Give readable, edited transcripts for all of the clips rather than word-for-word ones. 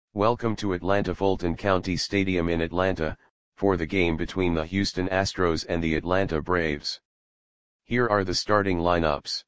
Welcome to Atlanta Fulton County Stadium in Atlanta, for the game between the Houston Astros and the Atlanta Braves. Here are the starting lineups.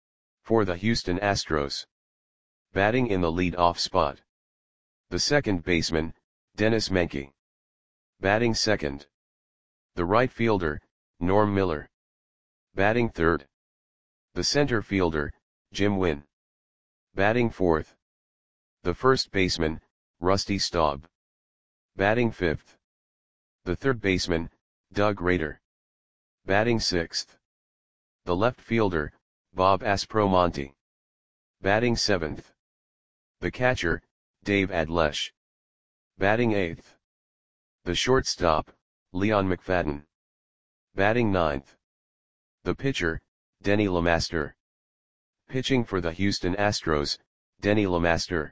For the Houston Astros. Batting in the lead-off spot. The second baseman, Dennis Menke. Batting second. The right fielder, Norm Miller. Batting third. The center fielder, Jim Wynn. Batting fourth. The first baseman, Rusty Staub. Batting fifth. The third baseman, Doug Rader. Batting sixth. The left fielder, Bob Aspromonte. Batting seventh. The catcher, Dave Adlesh. Batting eighth. The shortstop, Leon McFadden. Batting ninth. The pitcher, Denny LeMaster. Pitching for the Houston Astros, Denny LeMaster.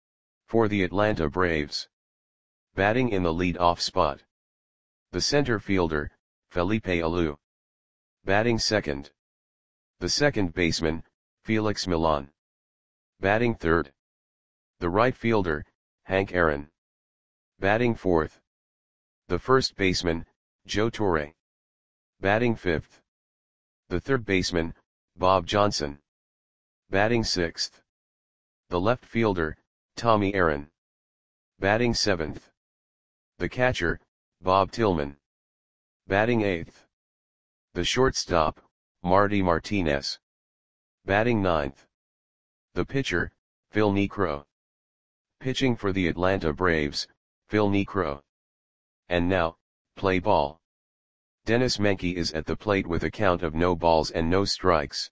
For the Atlanta Braves. Batting in the lead-off spot. The center fielder, Felipe Alou. Batting second. The second baseman, Felix Millan. Batting third. The right fielder, Hank Aaron. Batting fourth. The first baseman, Joe Torre. Batting fifth. The third baseman, Bob Johnson. Batting sixth. The left fielder, Tommy Aaron. Batting seventh. The catcher, Bob Tillman. Batting eighth. The shortstop, Marty Martinez. Batting ninth. The pitcher, Phil Niekro. Pitching for the Atlanta Braves, Phil Niekro. And now, play ball. Dennis Menke is at the plate with a count of no balls and no strikes.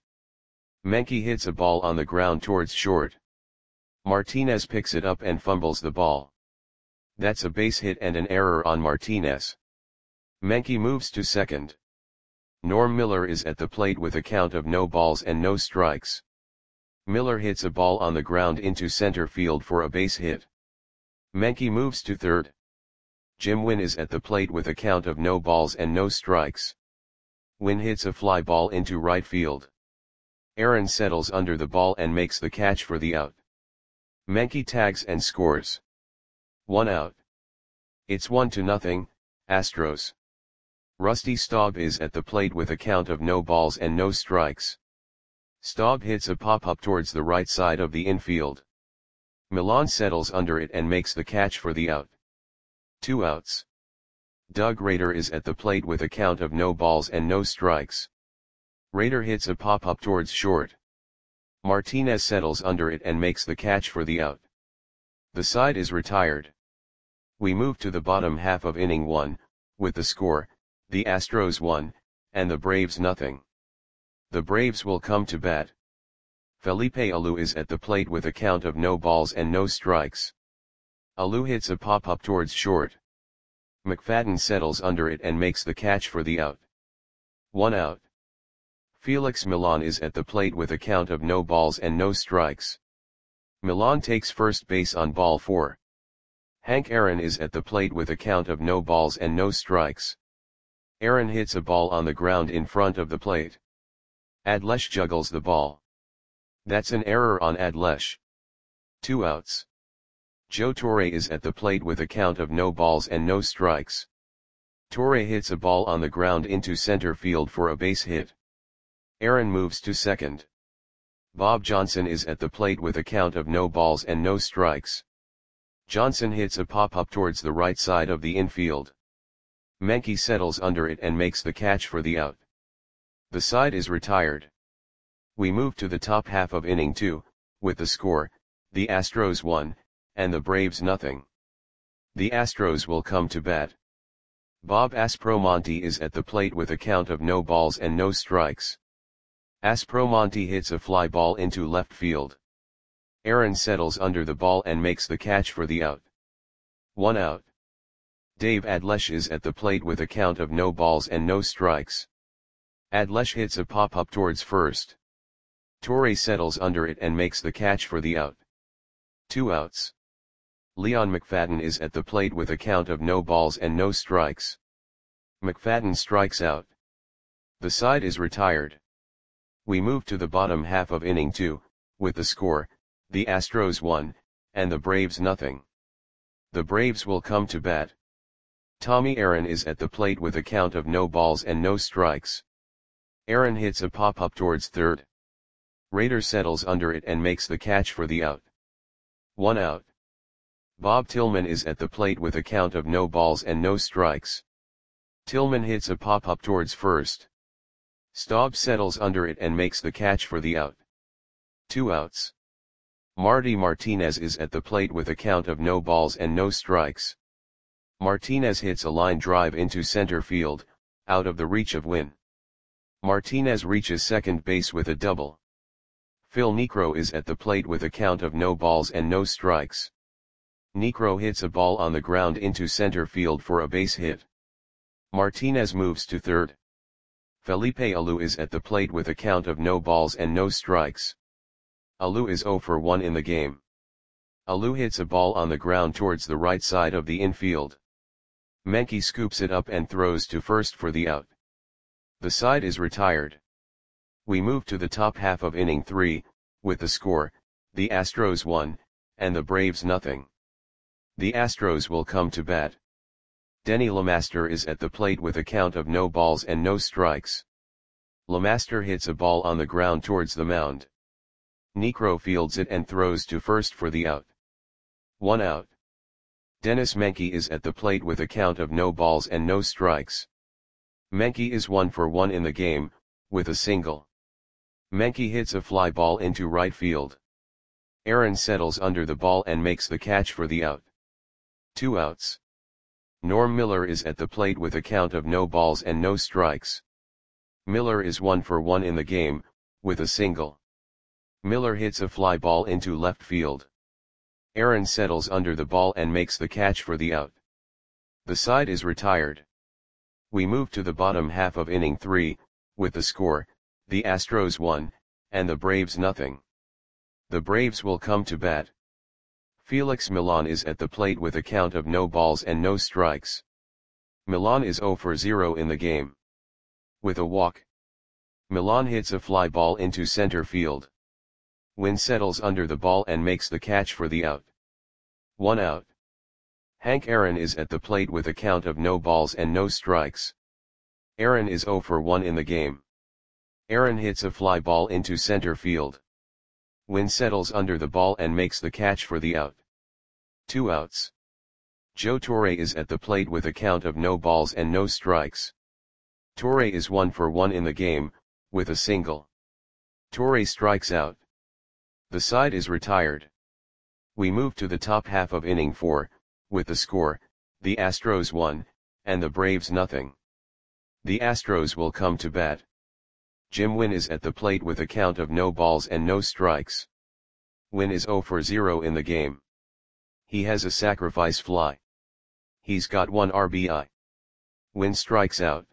Menke hits a ball on the ground towards short. Martinez picks it up and fumbles the ball. That's a base hit and an error on Martinez. Menke moves to second. Norm Miller is at the plate with a count of no balls and no strikes. Miller hits a ball on the ground into center field for a base hit. Menke moves to third. Jim Wynn is at the plate with a count of no balls and no strikes. Wynn hits a fly ball into right field. Aaron settles under the ball and makes the catch for the out. Menke tags and scores. 1 out. It's 1-0, Astros. Rusty Staub is at the plate with a count of no balls and no strikes. Staub hits a pop-up towards the right side of the infield. Millan settles under it and makes the catch for the out. 2 outs. Doug Rader is at the plate with a count of no balls and no strikes. Rader hits a pop-up towards short. Martinez settles under it and makes the catch for the out. The side is retired. We move to the bottom half of inning 1, with the score, the Astros 1, and the Braves nothing. The Braves will come to bat. Felipe Alou is at the plate with a count of no balls and no strikes. Alou hits a pop-up towards short. McFadden settles under it and makes the catch for the out. 1 out. Felix Millan is at the plate with a count of no balls and no strikes. Millan takes first base on ball 4. Hank Aaron is at the plate with a count of no balls and no strikes. Aaron hits a ball on the ground in front of the plate. Adlesh juggles the ball. That's an error on Adlesh. 2 outs. Joe Torre is at the plate with a count of no balls and no strikes. Torre hits a ball on the ground into center field for a base hit. Aaron moves to second. Bob Johnson is at the plate with a count of no balls and no strikes. Johnson hits a pop-up towards the right side of the infield. Menke settles under it and makes the catch for the out. The side is retired. We move to the top half of inning 2, with the score, the Astros 1, and the Braves nothing. The Astros will come to bat. Bob Aspromonte is at the plate with a count of no balls and no strikes. Aspromonte hits a fly ball into left field. Aaron settles under the ball and makes the catch for the out. 1 out. Dave Adlesh is at the plate with a count of no balls and no strikes. Adlesh hits a pop-up towards first. Torre settles under it and makes the catch for the out. 2 outs. Leon McFadden is at the plate with a count of no balls and no strikes. McFadden strikes out. The side is retired. We move to the bottom half of inning 2, with the score, the Astros 1, and the Braves nothing. The Braves will come to bat. Tommy Aaron is at the plate with a count of no balls and no strikes. Aaron hits a pop-up towards third. Raider settles under it and makes the catch for the out. 1 out. Bob Tillman is at the plate with a count of no balls and no strikes. Tillman hits a pop-up towards first. Staub settles under it and makes the catch for the out. 2 outs. Marty Martinez is at the plate with a count of no balls and no strikes. Martinez hits a line drive into center field, out of the reach of Winn. Martinez reaches second base with a double. Phil Niekro is at the plate with a count of no balls and no strikes. Niekro hits a ball on the ground into center field for a base hit. Martinez moves to third. Felipe Alou is at the plate with a count of no balls and no strikes. Alou is 0 for 1 in the game. Alou hits a ball on the ground towards the right side of the infield. Menke scoops it up and throws to first for the out. The side is retired. We move to the top half of inning 3, with the score, the Astros 1, and the Braves nothing. The Astros will come to bat. Denny LeMaster is at the plate with a count of no balls and no strikes. LeMaster hits a ball on the ground towards the mound. Niekro fields it and throws to first for the out. 1 out. Dennis Menke is at the plate with a count of no balls and no strikes. Menke is 1 for 1 in the game, with a single. Menke hits a fly ball into right field. Aaron settles under the ball and makes the catch for the out. 2 outs. Norm Miller is at the plate with a count of no balls and no strikes. Miller is 1 for 1 in the game, with a single. Miller hits a fly ball into left field. Aaron settles under the ball and makes the catch for the out. The side is retired. We move to the bottom half of inning 3, with the score, the Astros 1, and the Braves nothing. The Braves will come to bat. Felix Millan is at the plate with a count of no balls and no strikes. Millan is 0 for 0 in the game. With a walk. Millan hits a fly ball into center field. Winn settles under the ball and makes the catch for the out. 1 out. Hank Aaron is at the plate with a count of no balls and no strikes. Aaron is 0 for 1 in the game. Aaron hits a fly ball into center field. Winn settles under the ball and makes the catch for the out. 2 outs. Joe Torre is at the plate with a count of no balls and no strikes. Torre is 1 for 1 in the game, with a single. Torre strikes out. The side is retired. We move to the top half of inning 4, with the score, the Astros 1, and the Braves nothing. The Astros will come to bat. Jim Winn is at the plate with a count of no balls and no strikes. Winn is 0 for 0 in the game. He has a sacrifice fly. He's got 1 RBI. Winn strikes out.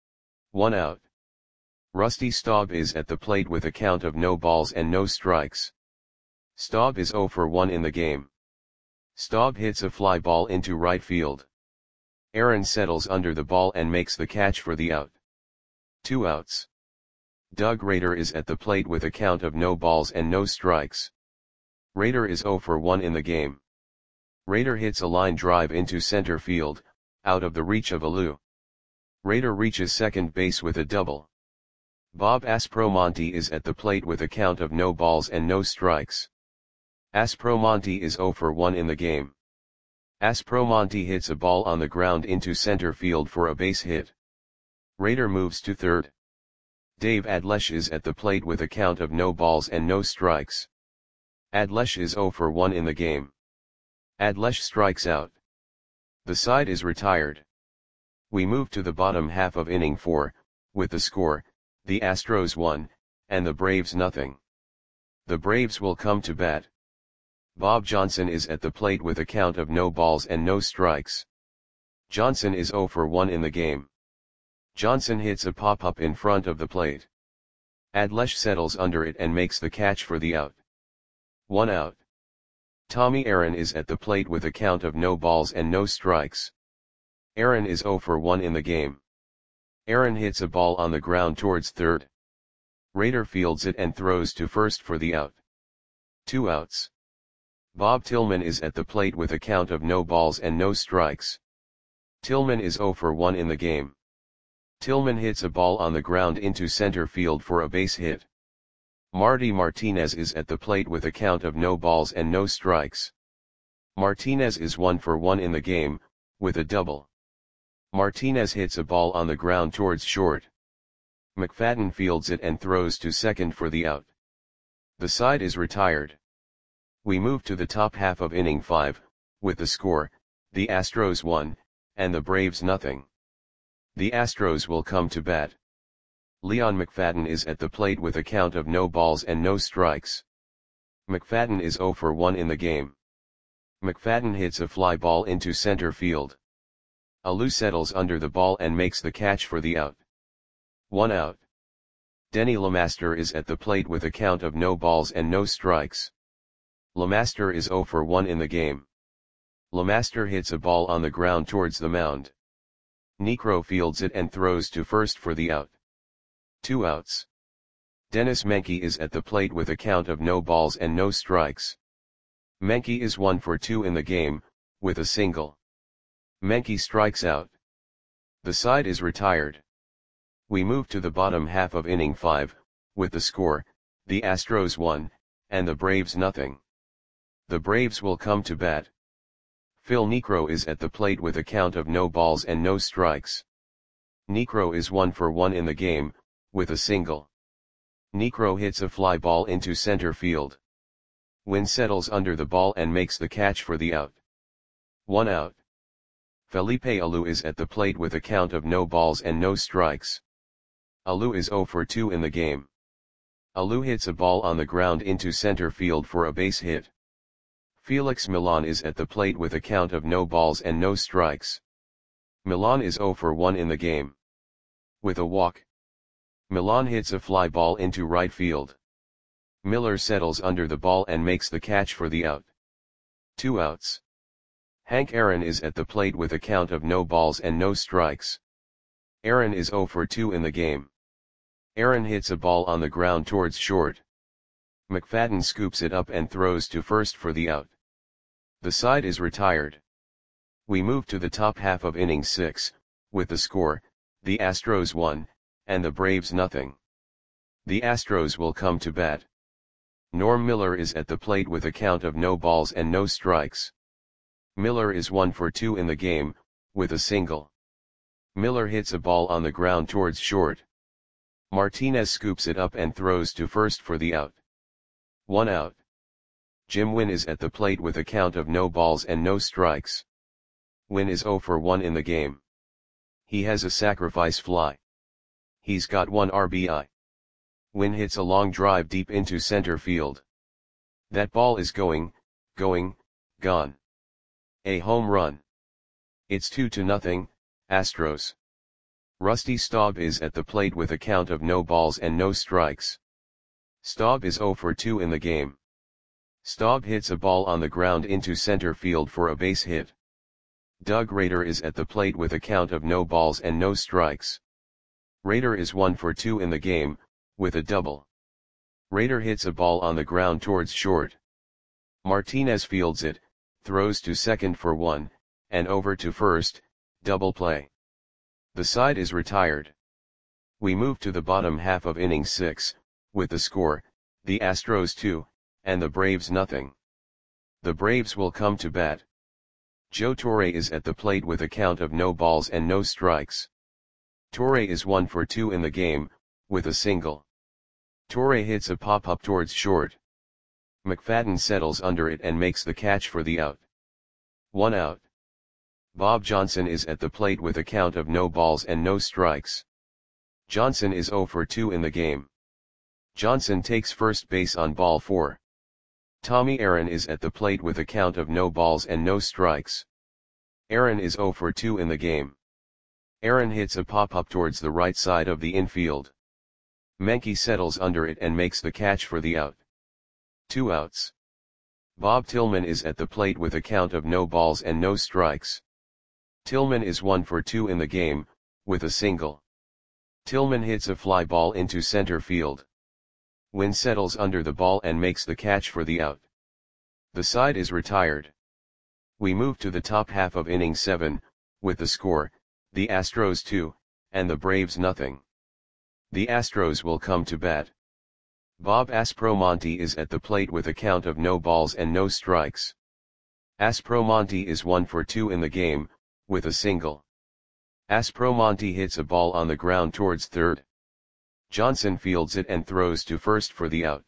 1 out. Rusty Staub is at the plate with a count of no balls and no strikes. Staub is 0 for 1 in the game. Staub hits a fly ball into right field. Aaron settles under the ball and makes the catch for the out. 2 outs. Doug Rader is at the plate with a count of no balls and no strikes. Rader is 0 for 1 in the game. Rader hits a line drive into center field, out of the reach of Alou. Rader reaches second base with a double. Bob Aspromonte is at the plate with a count of no balls and no strikes. Aspromonte is 0 for 1 in the game. Aspromonte hits a ball on the ground into center field for a base hit. Rader moves to third. Dave Adlesh is at the plate with a count of no balls and no strikes. Adlesh is 0 for 1 in the game. Adlesh strikes out. The side is retired. We move to the bottom half of inning 4, with the score, the Astros 1, and the Braves nothing. The Braves will come to bat. Bob Johnson is at the plate with a count of no balls and no strikes. Johnson is 0 for 1 in the game. Johnson hits a pop-up in front of the plate. Adlesh settles under it and makes the catch for the out. 1 out. Tommy Aaron is at the plate with a count of no balls and no strikes. Aaron is 0 for 1 in the game. Aaron hits a ball on the ground towards third. Rader fields it and throws to first for the out. 2 outs. Bob Tillman is at the plate with a count of no balls and no strikes. Tillman is 0 for 1 in the game. Tillman hits a ball on the ground into center field for a base hit. Marty Martinez is at the plate with a count of no balls and no strikes. Martinez is 1 for 1 in the game, with a double. Martinez hits a ball on the ground towards short. McFadden fields it and throws to second for the out. The side is retired. We move to the top half of inning 5, with the score, the Astros 1, and the Braves nothing. The Astros will come to bat. Leon McFadden is at the plate with a count of no balls and no strikes. McFadden is 0 for 1 in the game. McFadden hits a fly ball into center field. Alou settles under the ball and makes the catch for the out. 1 out. Denny LeMaster is at the plate with a count of no balls and no strikes. LeMaster is 0 for 1 in the game. LeMaster hits a ball on the ground towards the mound. Niekro fields it and throws to first for the out. 2 outs. Dennis Menke is at the plate with a count of no balls and no strikes. Menke is 1 for 2 in the game, with a single. Menke strikes out. The side is retired. We move to the bottom half of inning 5, with the score, the Astros 1, and the Braves nothing. The Braves will come to bat. Phil Niekro is at the plate with a count of no balls and no strikes. Niekro is 1 for 1 in the game, with a single. Niekro hits a fly ball into center field. Wynn settles under the ball and makes the catch for the out. 1 out. Felipe Alou is at the plate with a count of no balls and no strikes. Alou is 0 for 2 in the game. Alou hits a ball on the ground into center field for a base hit. Felix Millan is at the plate with a count of no balls and no strikes. Millan is 0 for 1 in the game. With a walk. Millan hits a fly ball into right field. Miller settles under the ball and makes the catch for the out. 2 outs. Hank Aaron is at the plate with a count of no balls and no strikes. Aaron is 0 for 2 in the game. Aaron hits a ball on the ground towards short. McFadden scoops it up and throws to first for the out. The side is retired. We move to the top half of inning 6, with the score, the Astros 1, and the Braves nothing. The Astros will come to bat. Norm Miller is at the plate with a count of no balls and no strikes. Miller is 1 for 2 in the game, with a single. Miller hits a ball on the ground towards short. Martinez scoops it up and throws to first for the out. 1 out. Jim Wynn is at the plate with a count of no balls and no strikes. Wynn is 0 for 1 in the game. He has a sacrifice fly. He's got 1 RBI. Wynn hits a long drive deep into center field. That ball is going, gone. A home run. It's 2-0, Astros. Rusty Staub is at the plate with a count of no balls and no strikes. Staub is 0 for 2 in the game. Staub hits a ball on the ground into center field for a base hit. Doug Rader is at the plate with a count of no balls and no strikes. Rader is 1 for 2 in the game, with a double. Rader hits a ball on the ground towards short. Martinez fields it, throws to second for 1, and over to first, double play. The side is retired. We move to the bottom half of inning 6, with the score, the Astros 2, and the Braves nothing. The Braves will come to bat. Joe Torre is at the plate with a count of no balls and no strikes. Torre is 1 for 2 in the game, with a single. Torre hits a pop-up towards short. McFadden settles under it and makes the catch for the out. 1 out. Bob Johnson is at the plate with a count of no balls and no strikes. Johnson is 0 for 2 in the game. Johnson takes first base on ball 4. Tommy Aaron is at the plate with a count of no balls and no strikes. Aaron is 0 for 2 in the game. Aaron hits a pop-up towards the right side of the infield. Menke settles under it and makes the catch for the out. 2 outs. Bob Tillman is at the plate with a count of no balls and no strikes. Tillman is 1 for 2 in the game, with a single. Tillman hits a fly ball into center field. Wynn settles under the ball and makes the catch for the out. The side is retired. We move to the top half of inning 7, with the score, the Astros 2, and the Braves nothing. The Astros will come to bat. Bob Aspromonte is at the plate with a count of no balls and no strikes. Aspromonte is 1 for 2 in the game, with a single. Aspromonte hits a ball on the ground towards third. Johnson fields it and throws to first for the out.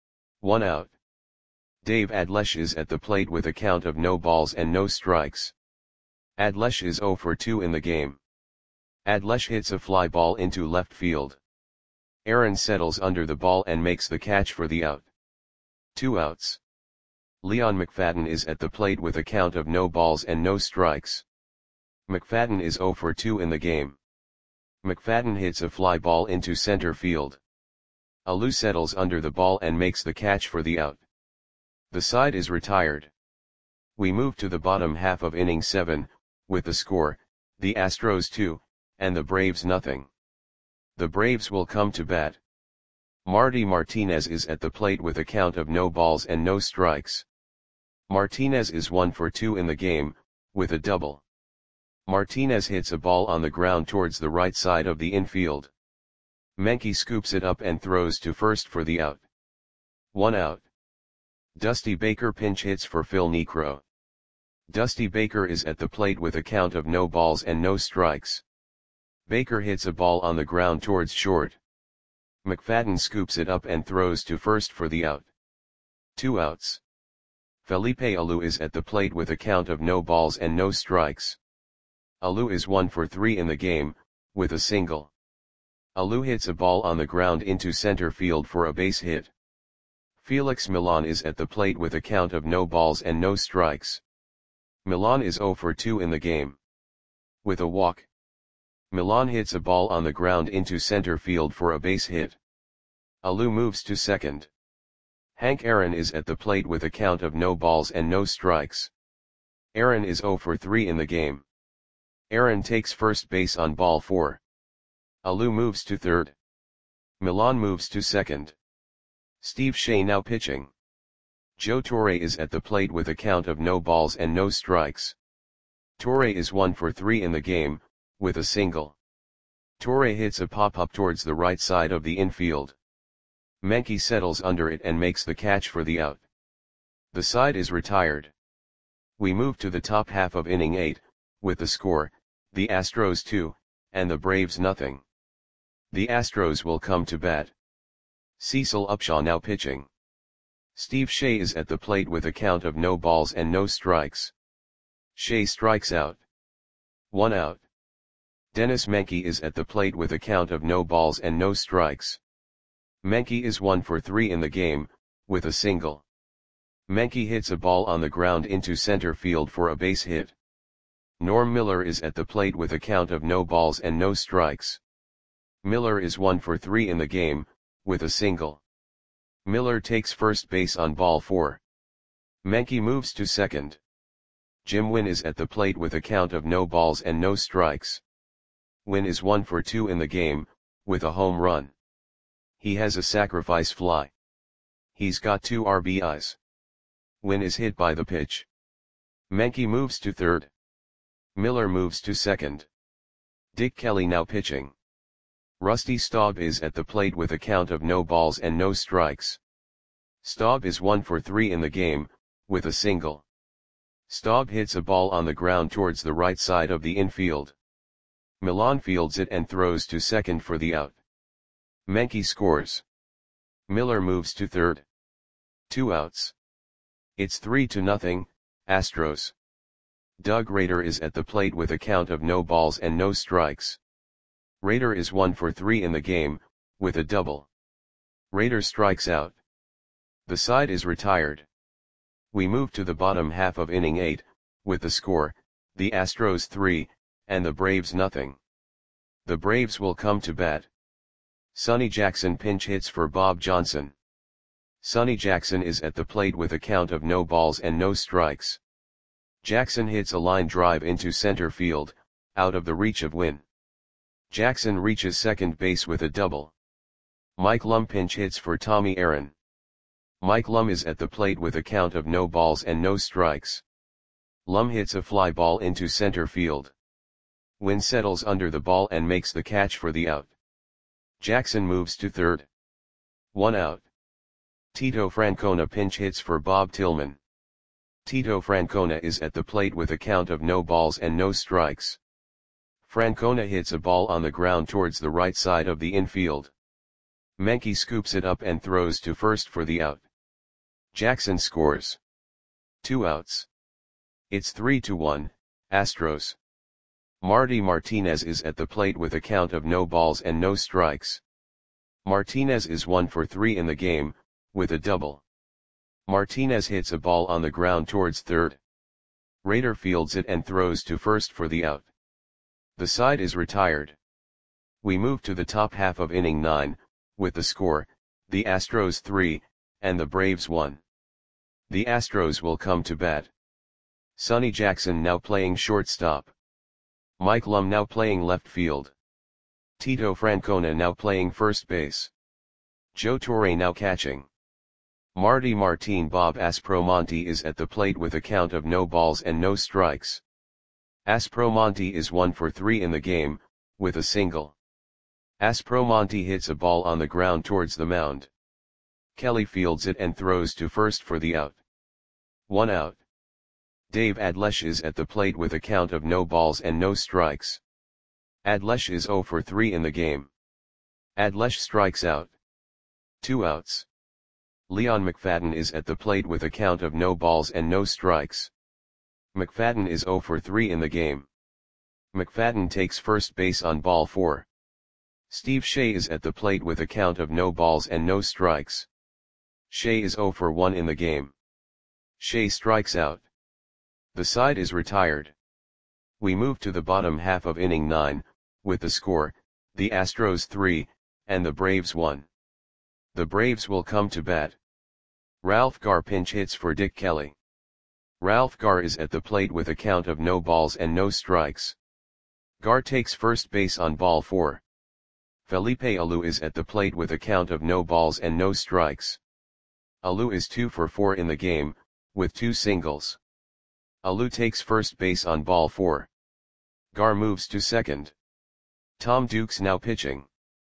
1 out. Dave Adlesh is at the plate with a count of no balls and no strikes. Adlesh is 0 for 2 in the game. Adlesh hits a fly ball into left field. Aaron settles under the ball and makes the catch for the out. 2 outs. Leon McFadden is at the plate with a count of no balls and no strikes. McFadden is 0 for 2 in the game. McFadden hits a fly ball into center field. Alou settles under the ball and makes the catch for the out. The side is retired. We move to the bottom half of inning 7, with the score, the Astros 2, and the Braves nothing. The Braves will come to bat. Marty Martinez is at the plate with a count of no balls and no strikes. Martinez is 1 for 2 in the game, with a double. Martinez hits a ball on the ground towards the right side of the infield. Menke scoops it up and throws to first for the out. 1 out. Dusty Baker pinch hits for Phil Niekro. Dusty Baker is at the plate with a count of no balls and no strikes. Baker hits a ball on the ground towards short. McFadden scoops it up and throws to first for the out. 2 outs. Felipe Alou is at the plate with a count of no balls and no strikes. Alou is 1 for 3 in the game, with a single. Alou hits a ball on the ground into center field for a base hit. Felix Millan is at the plate with a count of no balls and no strikes. Millan is 0 for 2 in the game. With a walk. Millan hits a ball on the ground into center field for a base hit. Alou moves to second. Hank Aaron is at the plate with a count of no balls and no strikes. Aaron is 0 for 3 in the game. Aaron takes first base on ball 4. Alou moves to third. Millan moves to second. Steve Shea now pitching. Joe Torre is at the plate with a count of no balls and no strikes. Torre is 1 for 3 in the game, with a single. Torre hits a pop-up towards the right side of the infield. Menke settles under it and makes the catch for the out. The side is retired. We move to the top half of inning 8, with the score, the Astros 2, and the Braves nothing. The Astros will come to bat. Cecil Upshaw now pitching. Steve Shea is at the plate with a count of no balls and no strikes. Shea strikes out. 1 out. Dennis Menke is at the plate with a count of no balls and no strikes. Menke is 1 for 3 in the game, with a single. Menke hits a ball on the ground into center field for a base hit. Norm Miller is at the plate with a count of no balls and no strikes. Miller is 1 for 3 in the game, with a single. Miller takes first base on ball 4. Menke moves to second. Jim Wynn is at the plate with a count of no balls and no strikes. Wynn is 1 for 2 in the game, with a home run. He has a sacrifice fly. He's got 2 RBIs. Wynn is hit by the pitch. Menke moves to third. Miller moves to second. Dick Kelly now pitching. Rusty Staub is at the plate with a count of no balls and no strikes. Staub is 1 for 3 in the game, with a single. Staub hits a ball on the ground towards the right side of the infield. Millan fields it and throws to second for the out. Menke scores. Miller moves to third. 2 outs. It's 3-0, Astros. Doug Rader is at the plate with a count of no balls and no strikes. Rader is 1 for 3 in the game, with a double. Rader strikes out. The side is retired. We move to the bottom half of inning 8, with the score, the Astros 3, and the Braves nothing. The Braves will come to bat. Sonny Jackson pinch hits for Bob Johnson. Sonny Jackson is at the plate with a count of no balls and no strikes. Jackson hits a line drive into center field, out of the reach of Wynn. Jackson reaches second base with a double. Mike Lum pinch hits for Tommy Aaron. Mike Lum is at the plate with a count of no balls and no strikes. Lum hits a fly ball into center field. Wynn settles under the ball and makes the catch for the out. Jackson moves to third. 1 out. Tito Francona pinch hits for Bob Tillman. Tito Francona is at the plate with a count of no balls and no strikes. Francona hits a ball on the ground towards the right side of the infield. Menke scoops it up and throws to first for the out. Jackson scores. 2 outs. It's 3-1, Astros. Marty Martinez is at the plate with a count of no balls and no strikes. Martinez is 1 for 3 in the game, with a double. Martinez hits a ball on the ground towards third. Rader fields it and throws to first for the out. The side is retired. We move to the top half of inning 9, with the score, the Astros 3, and the Braves 1. The Astros will come to bat. Sonny Jackson now playing shortstop. Mike Lum now playing left field. Tito Francona now playing first base. Joe Torre now catching. Marty Martin Bob Aspromonte is at the plate with a count of no balls and no strikes. Aspromonte is 1 for 3 in the game, with a single. Aspromonte hits a ball on the ground towards the mound. Kelly fields it and throws to first for the out. 1 out. Dave Adlesh is at the plate with a count of no balls and no strikes. Adlesh is 0 for 3 in the game. Adlesh strikes out. 2 outs. Leon McFadden is at the plate with a count of no balls and no strikes. McFadden is 0 for 3 in the game. McFadden takes first base on ball 4. Steve Shea is at the plate with a count of no balls and no strikes. Shea is 0 for 1 in the game. Shea strikes out. The side is retired. We move to the bottom half of inning 9, with the score, the Astros 3, and the Braves 1. The Braves will come to bat. Ralph Garr pinch hits for Dick Kelly. Ralph Garr is at the plate with a count of no balls and no strikes. Garr takes first base on ball 4. Felipe Alou is at the plate with a count of no balls and no strikes. Alou is 2 for 4 in the game, with 2 singles. Alou takes first base on ball 4. Garr moves to second. Tom Dukes now pitching.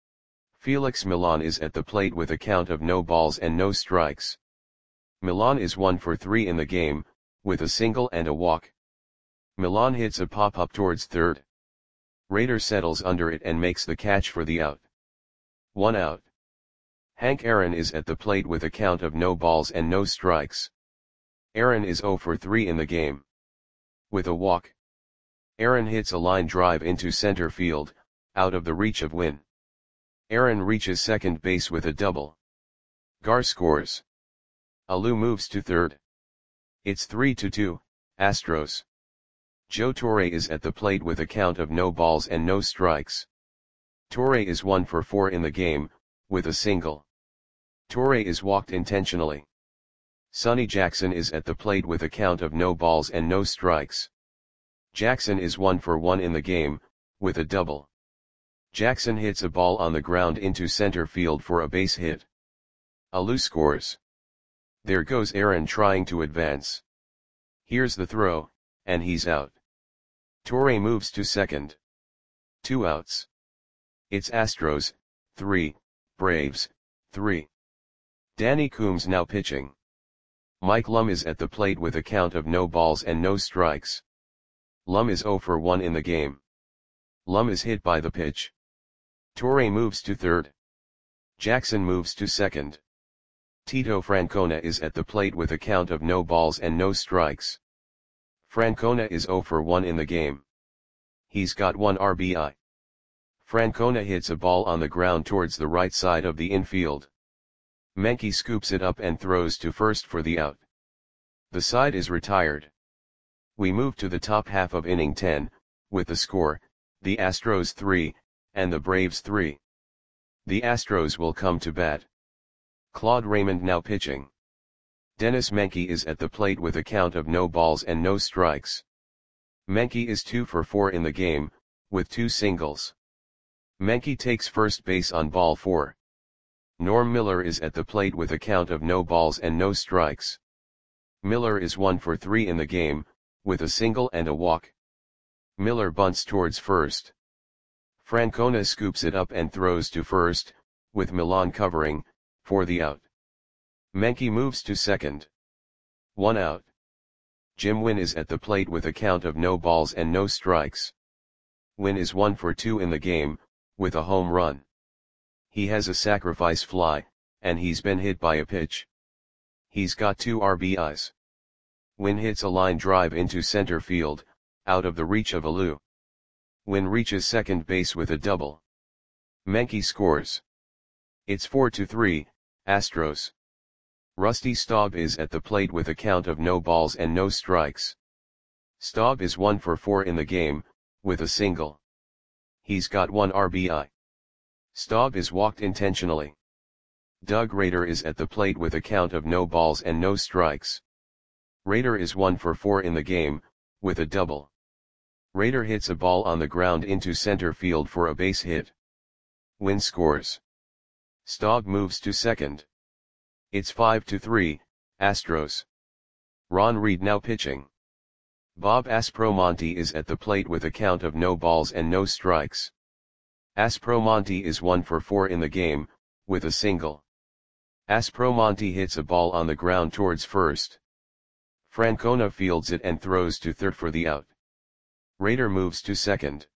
Felix Milan is at the plate with a count of no balls and no strikes. Milan is 1 for 3 in the game, with a single and a walk. Milan hits a pop-up towards third. Rader settles under it and makes the catch for the out. 1 out. Hank Aaron is at the plate with a count of no balls and no strikes. Aaron is 0 for 3 in the game. With a walk. Aaron hits a line drive into center field, out of the reach of Wynn. Aaron reaches second base with a double. Garr scores. Alou moves to third. It's 3-2, Astros. Joe Torre is at the plate with a count of no balls and no strikes. Torre is 1 for 4 in the game, with a single. Torre is walked intentionally. Sonny Jackson is at the plate with a count of no balls and no strikes. Jackson is 1 for 1 in the game, with a double. Jackson hits a ball on the ground into center field for a base hit. Alou scores. There goes Aaron trying to advance. Here's the throw, and he's out. Torre moves to second. 2 outs. It's Astros, 3, Braves, 3. Danny Coombs now pitching. Mike Lum is at the plate with a count of no balls and no strikes. Lum is 0 for 1 in the game. Lum is hit by the pitch. Torre moves to third. Jackson moves to second. Tito Francona is at the plate with a count of no balls and no strikes. Francona is 0 for 1 in the game. He's got 1 RBI. Francona hits a ball on the ground towards the right side of the infield. Menke scoops it up and throws to first for the out. The side is retired. We move to the top half of inning 10, with the score, the Astros 3, and the Braves 3. The Astros will come to bat. Claude Raymond now pitching. Dennis Menke is at the plate with a count of no balls and no strikes. Menke is 2 for 4 in the game, with 2 singles. Menke takes first base on ball 4. Norm Miller is at the plate with a count of no balls and no strikes. Miller is 1 for 3 in the game, with a single and a walk. Miller bunts towards first. Francona scoops it up and throws to first, with Milan covering, for the out. Menke moves to second. 1 out. Jim Wynn is at the plate with a count of no balls and no strikes. Wynn is 1 for 2 in the game, with a home run. He has a sacrifice fly, and he's been hit by a pitch. He's got 2 RBIs. Wynn hits a line drive into center field, out of the reach of Alou. Wynn reaches second base with a double. Menke scores. It's 4-3, Astros. Rusty Staub is at the plate with a count of no balls and no strikes. Staub is 1 for 4 in the game, with a single. He's got 1 RBI. Staub is walked intentionally. Doug Rader is at the plate with a count of no balls and no strikes. Rader is 1 for 4 in the game, with a double. Rader hits a ball on the ground into center field for a base hit. Wynn scores. Staub moves to second. It's 5-3, Astros. Ron Reed now pitching. Bob Aspromonte is at the plate with a count of no balls and no strikes. Aspromonte is 1 for 4 in the game, with a single. Aspromonte hits a ball on the ground towards first. Francona fields it and throws to third for the out. Rader moves to second.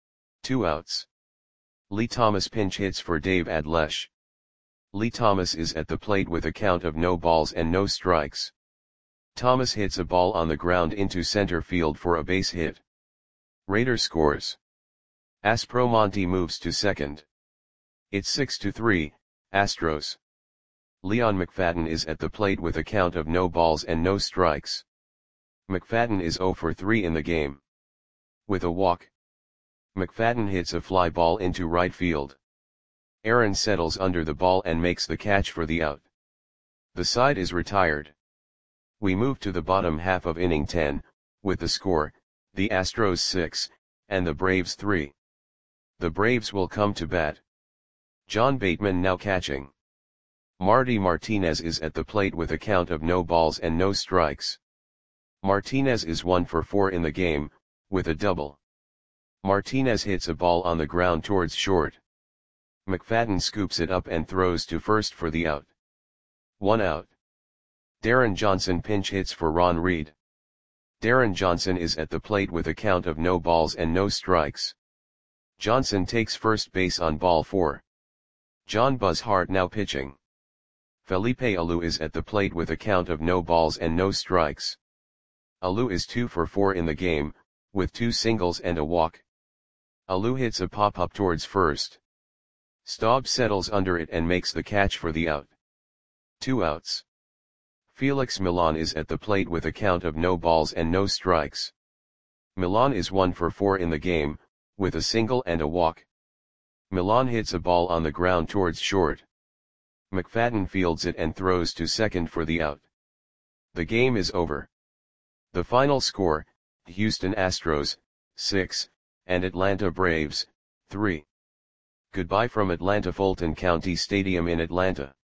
2 outs. Lee Thomas pinch hits for Dave Adlesh. Lee Thomas is at the plate with a count of no balls and no strikes. Thomas hits a ball on the ground into center field for a base hit. Rader scores. Aspromonte moves to second. It's 6-3, Astros. Leon McFadden is at the plate with a count of no balls and no strikes. McFadden is 0 for 3 in the game. With a walk. McFadden hits a fly ball into right field. Aaron settles under the ball and makes the catch for the out. The side is retired. We move to the bottom half of inning 10, with the score, the Astros 6, and the Braves 3. The Braves will come to bat. John Bateman now catching. Marty Martinez is at the plate with a count of no balls and no strikes. Martinez is 1 for 4 in the game, with a double. Martinez hits a ball on the ground towards short. McFadden scoops it up and throws to first for the out. 1 out. Darren Johnson pinch hits for Ron Reed. Darren Johnson is at the plate with a count of no balls and no strikes. Johnson takes first base on ball 4. John Buzzhart now pitching. Felipe Alou is at the plate with a count of no balls and no strikes. Alou is 2 for 4 in the game, with 2 singles and a walk. Alou hits a pop-up towards first. Staub settles under it and makes the catch for the out. 2 outs. Felix Milan is at the plate with a count of no balls and no strikes. Milan is 1 for 4 in the game, with a single and a walk. Milan hits a ball on the ground towards short. McFadden fields it and throws to second for the out. The game is over. The final score, Houston Astros, 6, and Atlanta Braves, 3. Goodbye from Atlanta Fulton County Stadium in Atlanta.